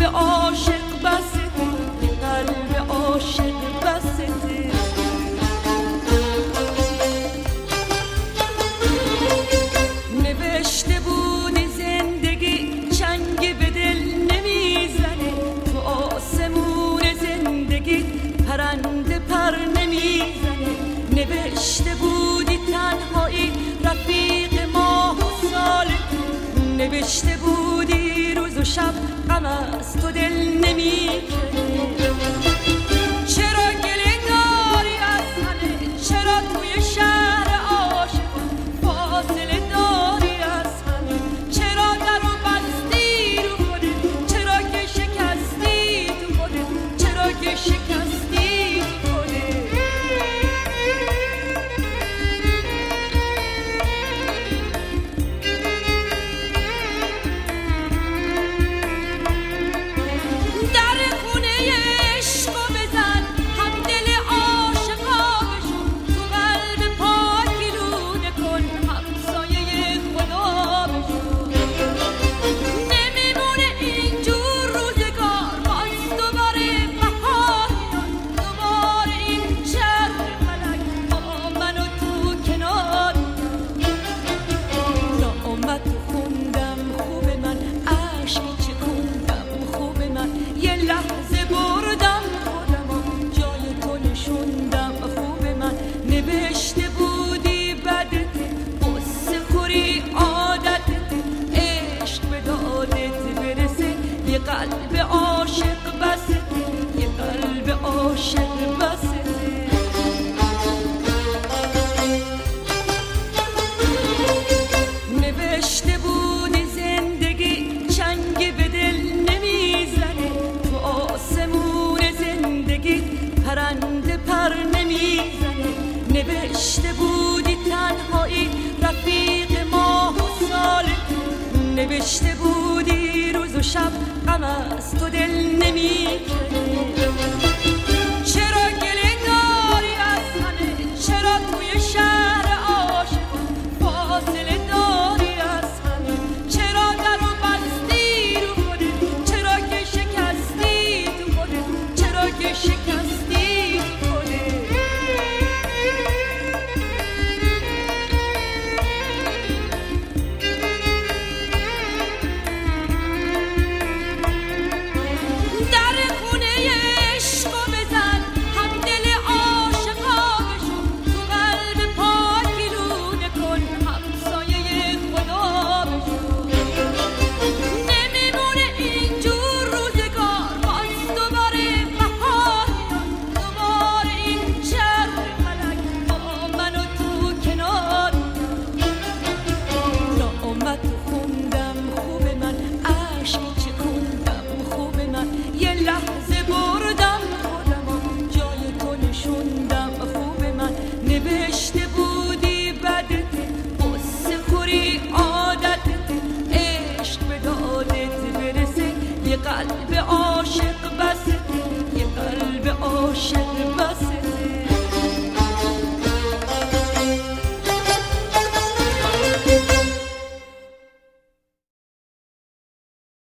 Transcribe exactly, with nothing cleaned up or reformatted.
عاشق بسته، یه قلب عاشق بسته. نوشته بودی زندگی چنگی به دل نمیزنه، تو آسمون زندگی پرنده پر نمیزنه. نوشته بودی تنهایی رفیق ماه و ساله، نوشته بودی روز و شب غم از تو دل نمیکنه. چرا گله داری از همه؟ چرا توی شهر عاشقان فاصله داری از همه؟ چرا در و بستی رو خودت؟ چرا که شکستی تو خودت؟ چرا که شکستی تو خودت؟ نوشته بودی بدت قصه خوری عادتت، عشق به دادت برسه یه قلب عاشق بسته، یه قلب عاشق بسته. نوشته بودی زندگی چنگی به دل نمیزنه، تو آسمون زندگی پرنده پر نمیزنه. نوشته بودی تنهایی رفیق ماه و ساله، نوشته بودی روز و شب غم از تو دل نمیکنه. چرا گله داری از همه؟ چرا توی شهر عاشقان فاصله داری از همه؟ چرا در و بستی رو خودت؟ چرا که شکستی تو خودت؟ چرا که شکستی تو خودت؟ نوشته بودی بدت قصه خوری عادتت، عشق به دادت برسه یه قلب عاشق بسته، یه قلب عاشق